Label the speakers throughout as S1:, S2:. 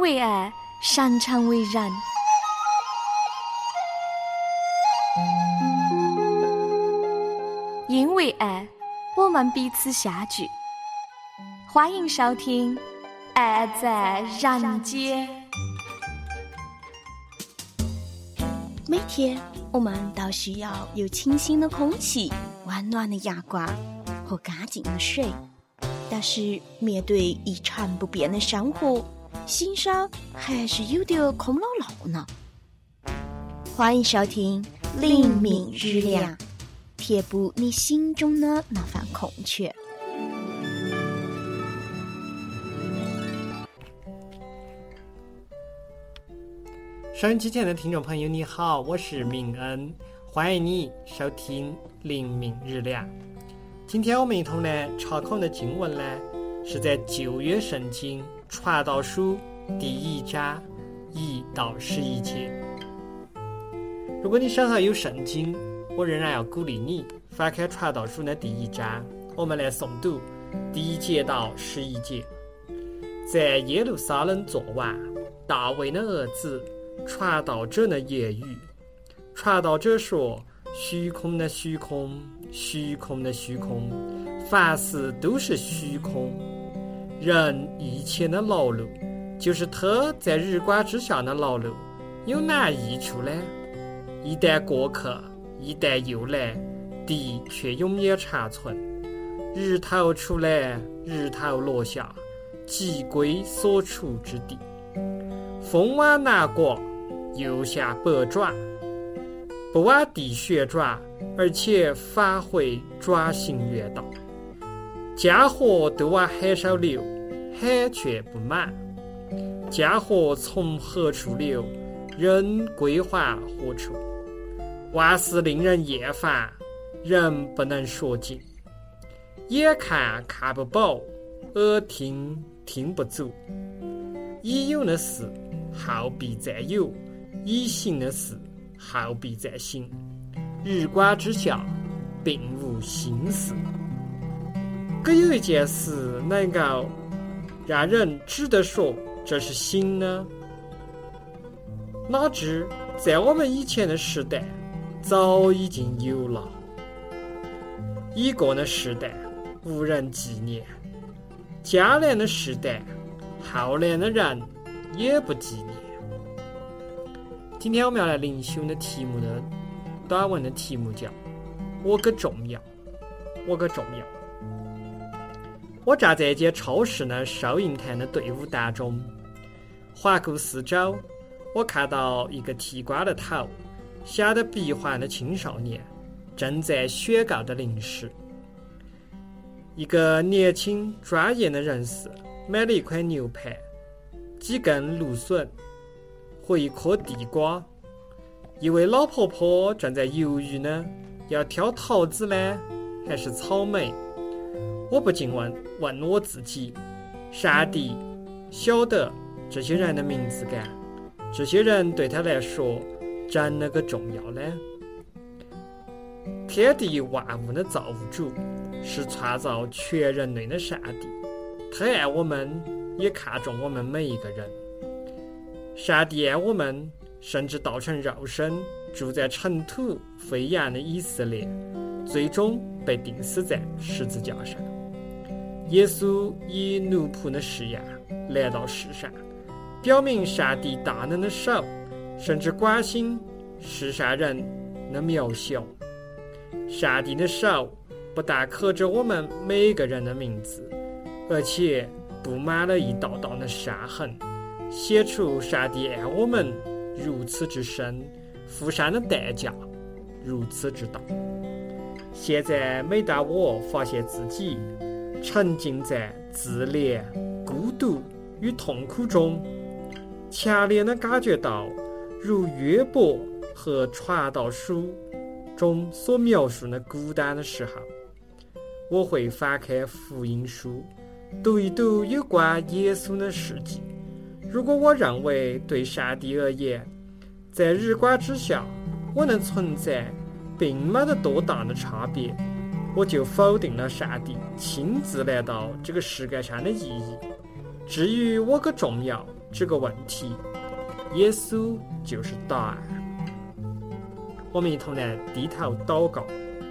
S1: 为爱，擅长为人。因为爱，我们彼此相聚。欢迎收听《爱在人间》。
S2: 每天我们都需要有清新的空气、温暖的阳光和干净的水，但是面对一成不变的生活，心上还是有点空落落呢。欢迎收听黎明日亮，填补你心中的那份空缺。
S3: 收音机前的听众朋友你好，我是明恩，欢迎你收听黎明日亮。今天我们一同来查考的经文呢，是在旧约圣经传道书第1章1到11节。如果你手上有圣经，我仍然要鼓励你翻开传道书的第1章，我们来诵读第1节到11节。在耶路撒冷作王，大卫的儿子传道者的言语。传道者说：虚空的虚空，虚空的虚空，凡事都是虚空。人一切的劳碌，就是他在日光之下的劳碌，有哪益处呢？一旦过去，一旦又来，地却永远长存。日头出来，日头落下，即归所处之地。风往南刮，又向北转，不往地旋转，而且返回转行原道。江河都往海上流，海却不满。江河从何处流，人归还何处？万事令人厌烦，人不能说尽。眼看看不饱，耳听听不足。已有的事，好必再有；已行的事，好必再行。日光之下，并无新事。可有一件事能够让人值得说这是新呢？哪知在我们以前的时代，早已经有了。已过的时代，无人纪念；将来的时代，后来的人也不纪念。今天我们要来灵修的题目的短文的题目叫我个重要，我个重要。我站在一间超市的收银台的队伍当中，环顾四周，我看到一个剃光的头、显得鼻环的青少年正在选购的零食。一个年轻专业的人士买了一块牛排、几根芦笋和一颗地瓜。一位老婆婆正在犹豫呢，要挑桃子呢，还是草莓？我不禁问我自己：上帝晓得这些人的名字感？这些人对他来说真那个重要呢？天地万物的造物主是创造全人类的上帝，他爱我们，也看重我们每一个人。上帝爱我们，甚至道成肉身，住在尘土飞扬的以色列，最终被钉死在十字架上。耶稣以奴仆的式样来到世上，表明上帝大能的手甚至关心世上人的渺小。上帝的手不但刻着我们每一个人的名字，而且布满了一道道的伤痕，写出上帝爱我们如此之深，付上的代价如此之大。现在每当我发现自己沉浸在自怜、孤独与痛苦中，强烈地感觉到如约伯和传道书中所描述的孤单的时候，我会翻开福音书，读一读有关耶稣的事迹。如果我认为对上帝而言，在日光之下我能存在并没得多大的差别，我就否定了上帝亲自来到这个世界上的意义。至于我个重要， 这个问题，耶稣就是答案。我们一同来低头祷告。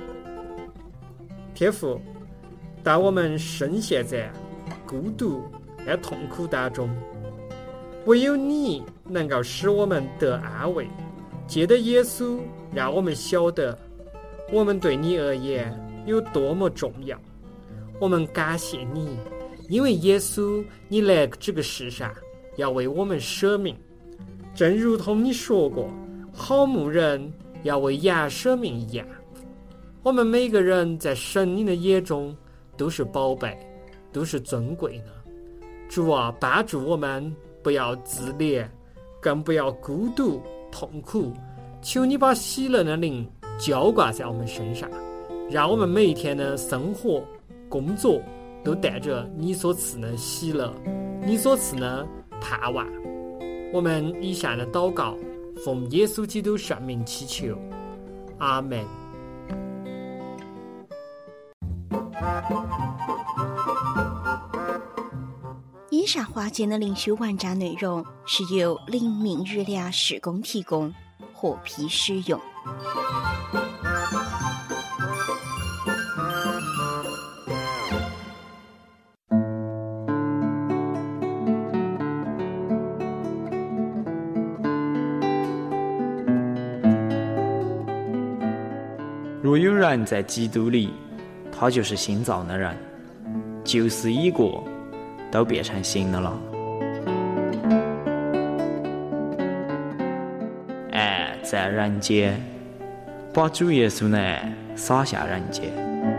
S3: 天父，当我们深陷在孤独和痛苦当中，唯有你能够使我们得安慰。借着耶稣，让我们晓得我们对你而言有多么重要。我们感谢你，因为耶稣，你来这个世上要为我们舍命，正如同你说过，好牧人要为羊舍命一样。我们每个人在神你的眼中都是宝贝，都是尊贵的。主啊，帮助我们不要自怜，更不要孤独痛苦。求你把喜乐的灵浇灌在我们身上，让我们每一天的生活工作都带着你所赐的喜乐，你所赐的盼望。我们以上的祷告奉耶稣基督圣名祈求，阿们。
S2: 以上话节的灵修文章内容是由灵命日粮事工提供，获批使用。
S4: 若有人在基督里，他就是新造的人，旧事已过，都变成新的了。爱在人间，把主耶稣的爱洒下人间。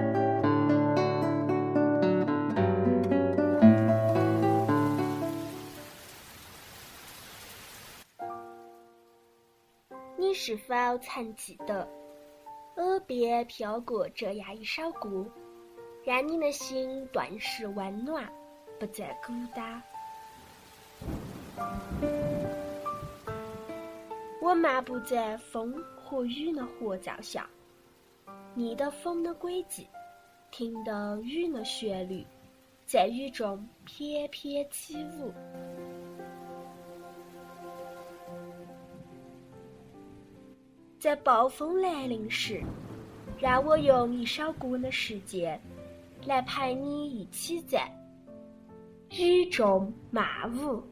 S5: 你是否曾记得耳边飘过这样一首歌，让你的心顿时温暖，不再孤单？我漫步在风和雨的合奏下，逆的风的轨迹，听的雨的旋律，在雨中翩翩起舞。在暴风来临时，让我用一首歌的时间来陪你一起在雨中漫舞。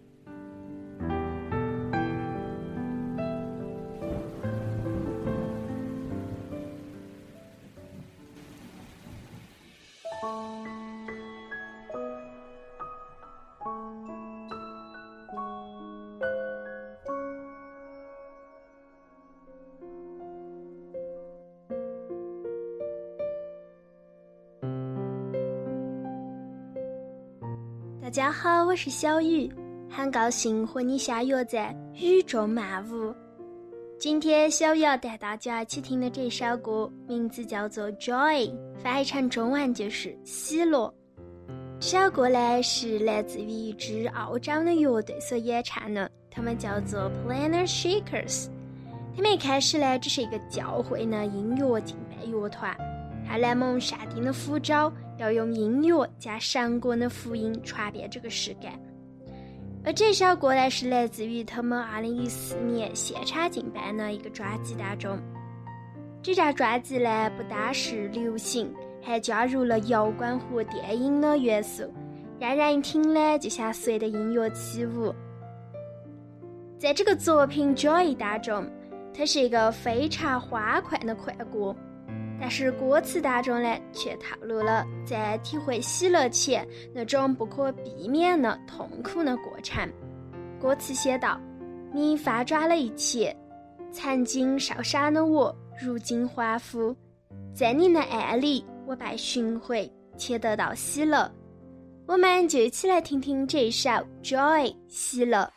S5: 大家好，我是小雨，很高兴和你相约在雨中漫舞。今天小雨要带大家一起听的这首歌名字叫做 Joy， 翻译成中文就是喜乐。这首歌呢是来自于一支澳洲的乐队所演唱的，他们叫做 Planet Shakers。 他们一开始呢只是一个教会的音乐敬拜乐团，后来蒙上帝的呼召，要用音乐将神国的福音传遍这个世界。而这首歌呢是来自于他们2014年现场敬拜的一个专辑当中。这张专辑呢不单是流行，还加入了摇滚和电影的元素，让人一听呢就想随着音乐起舞。在这个作品 Joy 当中，它是一个非常欢快的快歌，但是歌词当中呢却透露了在体会喜乐前那种不可避免的痛苦的过程。歌词写道：你翻转了一切，曾经受伤的我如今欢呼，在你的爱里我被寻回，且得到喜乐。我们就一起来听听这首 Joy 喜乐。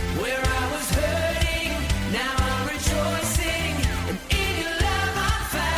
S6: Where I was hurting, now I'm rejoicing, and in your love I found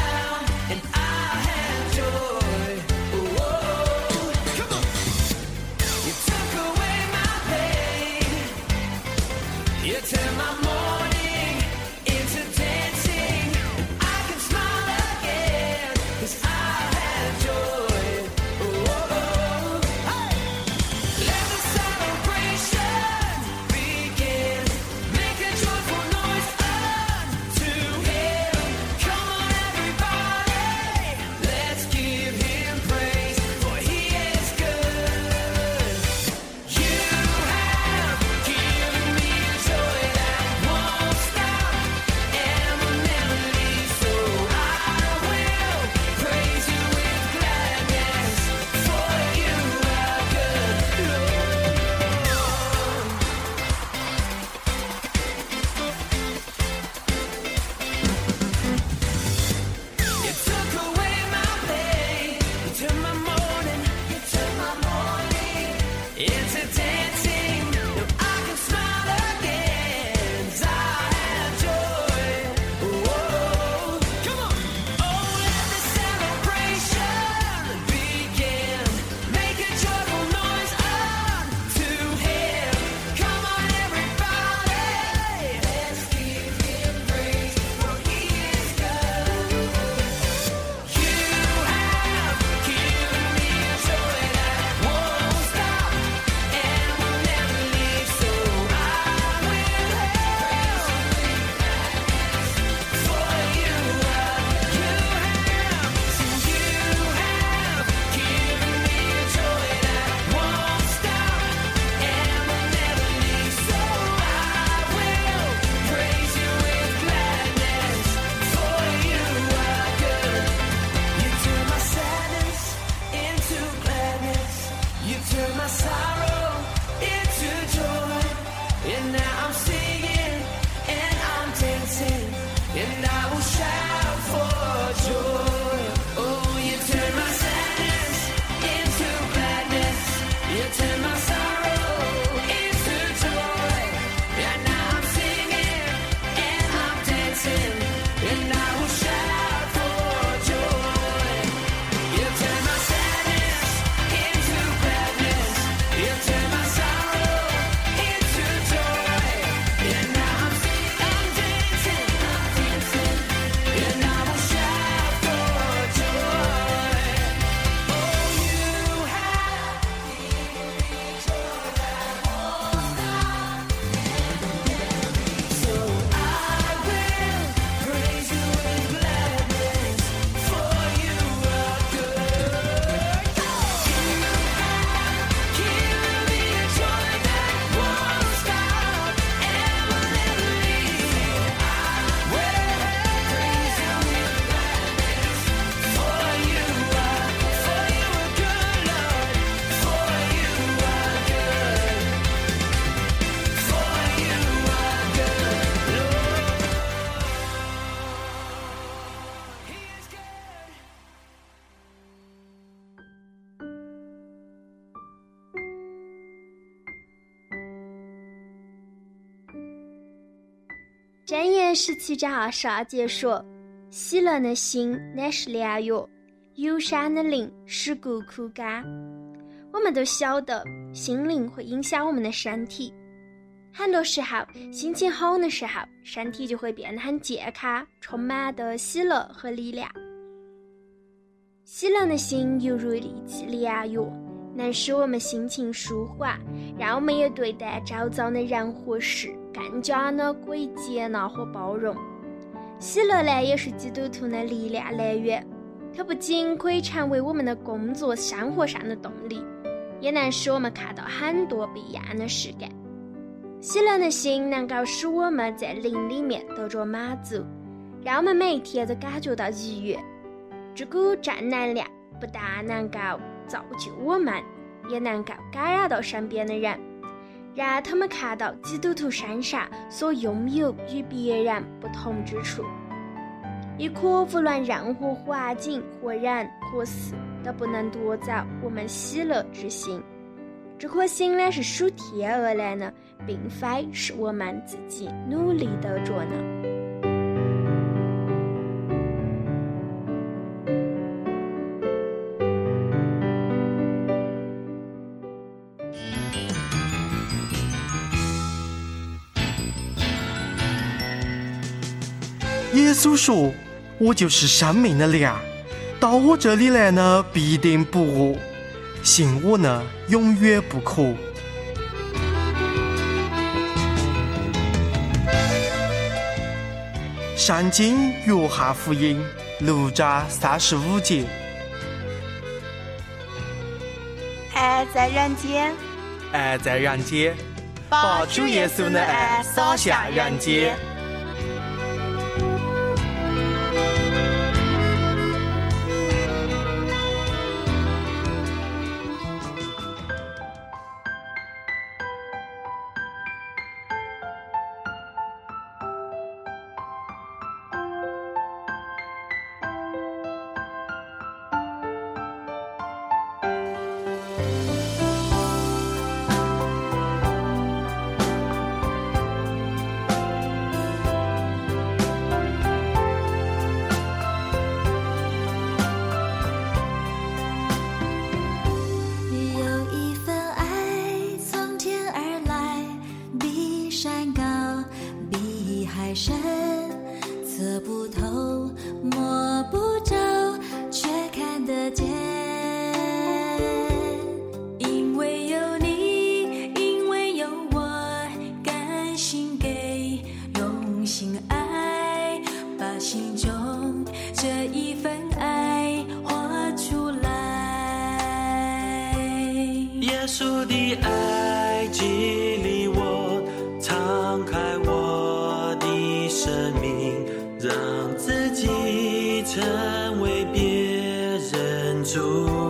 S5: 箴言17章22节说：“喜乐的心乃是良药，忧伤的灵使骨枯干。”我们都晓得，心灵会影响我们的身体。很多时候，心情好的时候，身体就会变得很健康，充满的喜乐和力量。喜乐的心犹如利器良药，能使我们心情舒缓，让我们也对待周遭的人和事更加的可以接纳和包容。喜乐呢，也是基督徒的力量来源，它不仅可以成为我们的工作生活上的动力，也能使我们看到很多不一样的世界。喜乐的心能够使我们在灵里面得着满足，让我们每一天都感觉到愉悦。这股正能量不但能够造就我们，也能够感染到身边的人，让他们看到基督徒身上所拥有与别人不同之处，一颗无论任何环境和人和事都不能夺走我们喜乐之心。这颗心呢，是属天而来的，并非是我们自己努力得着的。
S6: 耶稣说，我就是生命的粮，到我这里来呢，必定不饿，信我呢，永远不渴。圣经约翰福音6章35节。
S2: 爱在人间，
S6: 爱在人间，把主耶稣的爱洒向人间。
S7: 测不透，摸不着，却看得见。因为有你，因为有我，甘心给，用心爱，把心中这一份爱活出来。
S8: 耶稣的爱激励我，敞开我的生命，让自己成为别人主。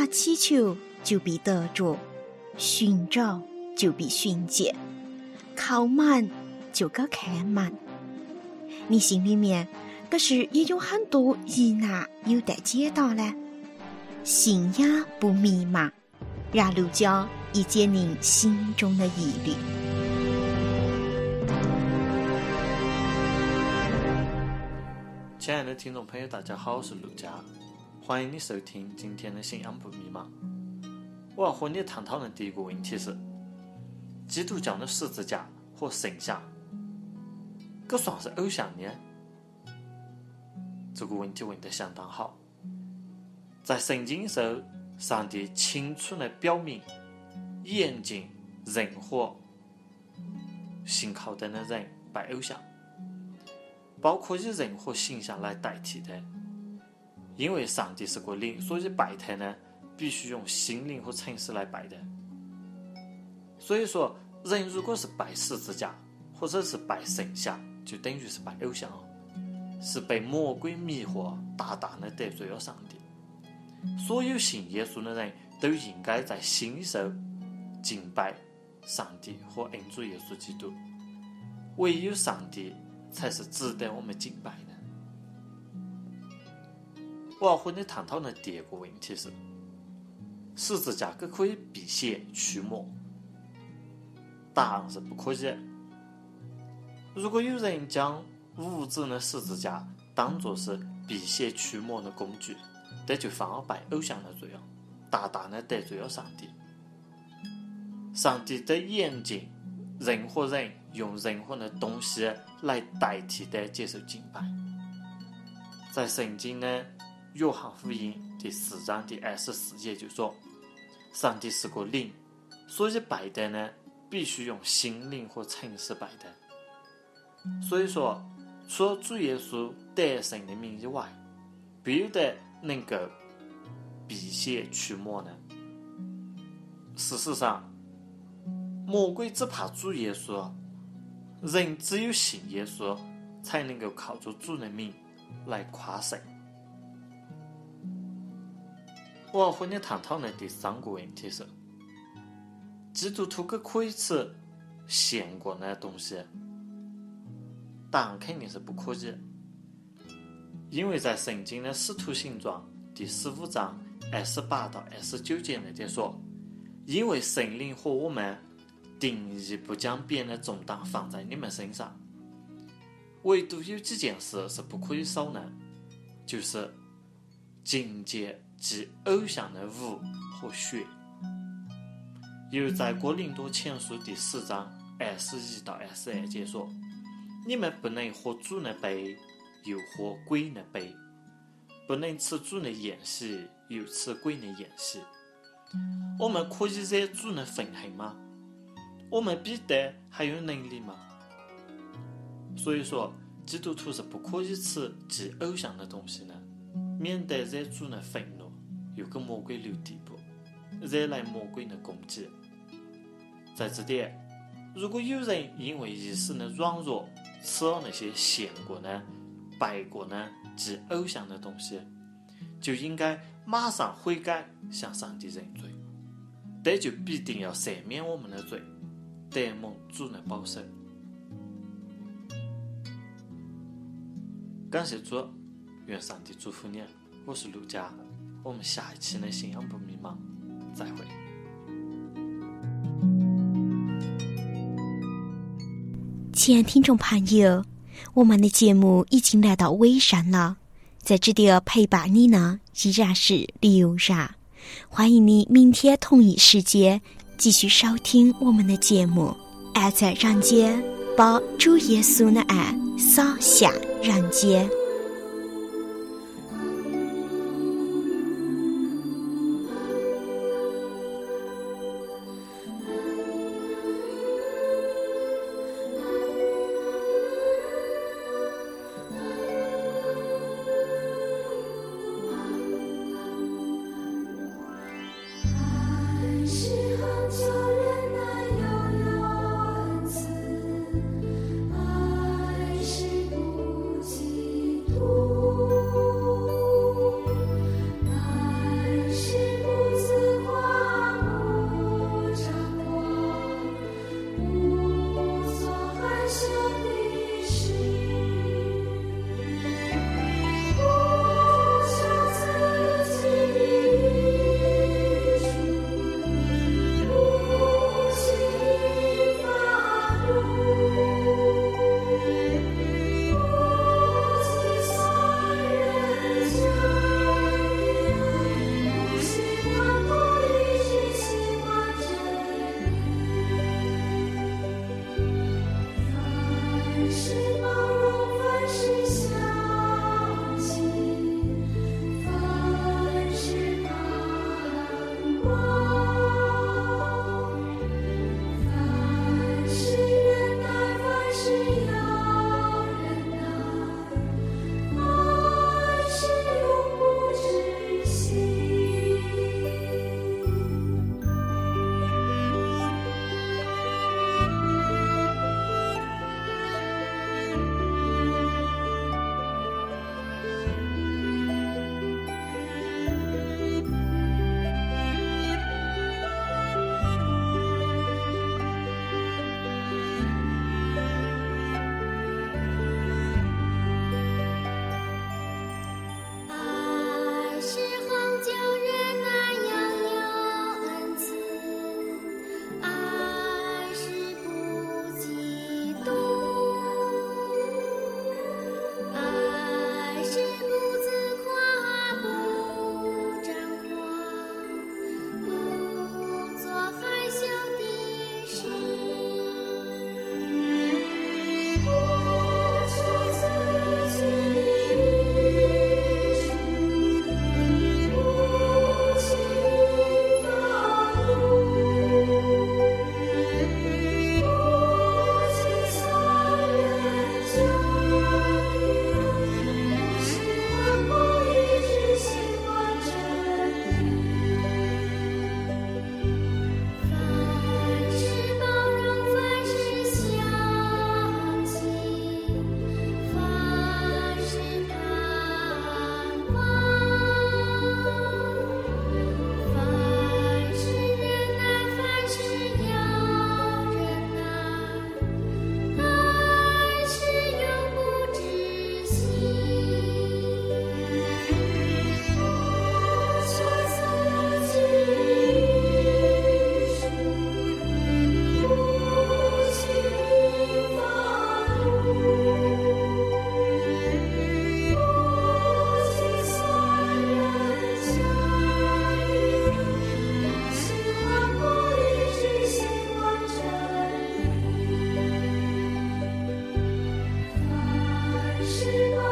S2: 祈求就必得着，寻找就必寻见，靠满就可开满。你心里面可是也有很多疑难有待解答呢？信呀不迷茫，让陆教以解您心中的疑虑。
S9: 亲爱的听众朋友，大家好，我是陆佳，欢迎你收听今天的信仰不迷茫。我要和你探讨的第一个问题是：基督教的十字架和圣像，这算是偶像呢？这个问题问得相当好。在圣经上，上帝清楚地表明，严禁任何信靠他的人拜偶像，包括以任何形象来代替他。因为上帝是个灵，所以拜他呢，必须用心灵和诚实来拜的。所以说，人如果是拜十字架或者是拜圣像，就等于是拜偶像，是被魔鬼迷惑，大大的得罪了上帝。所有信耶稣的人都应该在心上敬拜上帝和恩主耶稣基督，唯有上帝才是值得我们敬拜的。我要和你探讨的第二个问题是：十字架可以辟邪驱魔？答案是不可以。如果有人将无知的十字架当作是辟邪驱魔的工具，这就犯了拜偶像的罪了，大大的得罪了上帝。上帝得严禁任何人用任何的东西来代替的接受敬拜。在圣经的约翰福音第4章第24节就说，上帝是个灵，所以拜的呢，必须用心灵和诚实拜的。所以说，除了主耶稣得胜的名以外，别的能够辟邪驱魔呢？事实上，魔鬼只怕主耶稣，人只有信耶稣，才能够靠着主的名来夸胜。我要和你探讨的第三个问题是：基督徒可以吃献过的东西？答案肯定是不可以，因为在圣经的使徒行传第15章28到29节那点说，因为圣灵和我们定义不将别人的重担放在你们身上，唯独有几件事是不可以少的，就是境界即偶像的物和血。又在哥林多前书第4章21到22节说，你们不能喝主的杯，又喝鬼的杯，不能吃主的宴席，又吃鬼的宴席。我们可以惹主的愤恨吗？我们比得还有能力吗？所以说，基督徒是不可以吃祭偶像的东西的，免得惹主的愤怒，又给魔鬼留地步，惹来魔鬼的攻击。在这点，如果有人因为一时的软弱吃了那些献过的、拜过的祭偶像的东西，就应该马上悔改，向上帝认罪，这就必定要赦免我们的罪，得蒙主的保守。感谢主，愿上帝祝福你。我是陆佳，我们下一期的信仰不迷茫再会。
S2: 亲爱听众朋友，我们的节目已经来到尾声了，在这里陪伴你呢依然是刘然，欢迎你明天同一时间继续收听我们的节目。爱在人间，把主耶稣的爱洒向人间。
S7: 爱是不羁。
S10: 是。